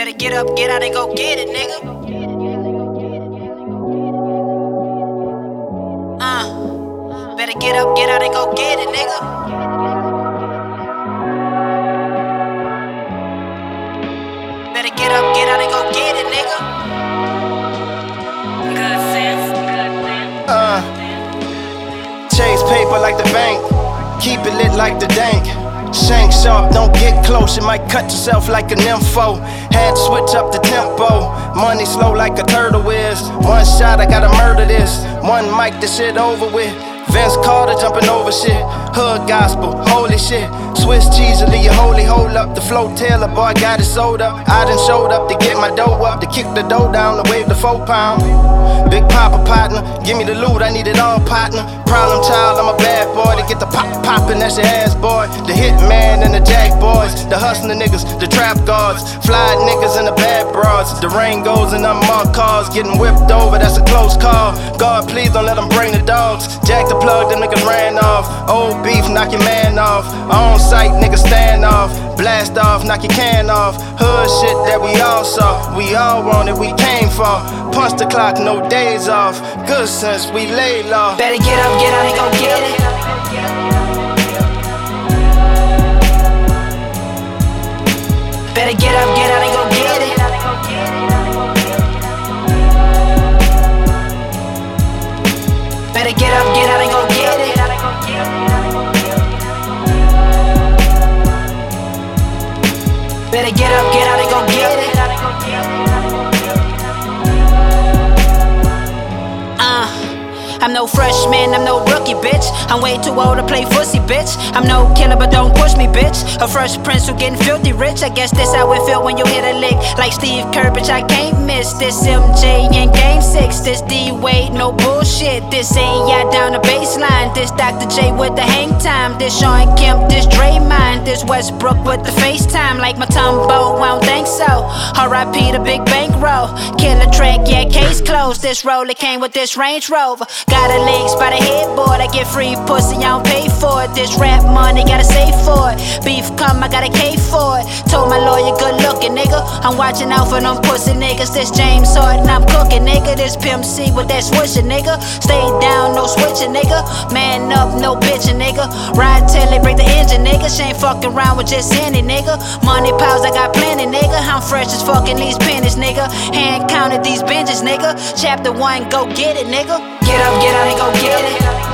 Better get up, get out, and go get it, nigga. Better get up, get out, and go get it, nigga. Better get up, get out, and go get it, nigga. Good sense, good sense. Chase paper like the bank, keep it lit like the dank. Shank sharp, don't get close, you might cut yourself like a nympho. Had to switch up the tempo, money slow like a turtle is. One shot, I gotta murder this. One mic, this shit over with. Vince Carter jumping over shit. Hood gospel, holy shit. Swiss cheese will leave you holy, hold up. The flow Taylor, boy, got it sold up. I done showed up to get my dough up, to kick the dough down, to wave the 4 pound. Big Papa partner, give me the loot, I need it all partner. Problem child, I'm a bad boy, to get the pop poppin', that's your ass boy. The hit man and the jack boys, the hustling niggas, the trap guards, fly niggas and the bad broads. The rain goes in unmarked cars, getting whipped over, that's a close call. God, please don't let them bring the dogs. Jack the plug, them niggas ran off. Old beef, knock your man off. On sight, niggas stand off. Blast off, knock your can off. Hood shit that we all saw, we all want it, we came for. Punch the clock, no days off. Good sense, we lay low. Better get up, get out, and go get it. Better get up, get out, and go get it. Better get up, get out, and go get it. Better get up, get out, and go get it. I'm no freshman, I'm no rookie, bitch. I'm way too old to play fussy, bitch. I'm no killer, but don't push me, bitch. A fresh prince who getting filthy rich. I guess that's how it feel when you hit a lick. Like Steve Kerr, bitch, I can't miss. This MJ in game 6. This D-Wade, no bullshit. This ain't ya down the baseline. This Dr. J with the hang time. This Sean Kemp, this Draymond. This Westbrook with the FaceTime. Like my Tumbo, I don't think so. R.I.P. the big bankroll. Killer track, yeah, case closed. This roller came with this Range Rover. Got a legs by the headboard, I get free pussy, I don't pay for it. This rap money, gotta save for it. Beef come, I gotta pay for it. Told my lawyer, good looking, nigga. I'm watching out for them pussy niggas. This James Harden, I'm cooking, nigga. This Pimp C with that swisher, nigga. Stay down, no switching, nigga. Man up, no bitching, nigga. Ride till they break the engine, nigga. She ain't fucking around with just any, nigga. Money piles, I got plenty, nigga. I'm fresh as fucking these pennies, nigga. Hand counted these binges, nigga. Chapter 1, go get it, nigga. Get up, get out, and go get it.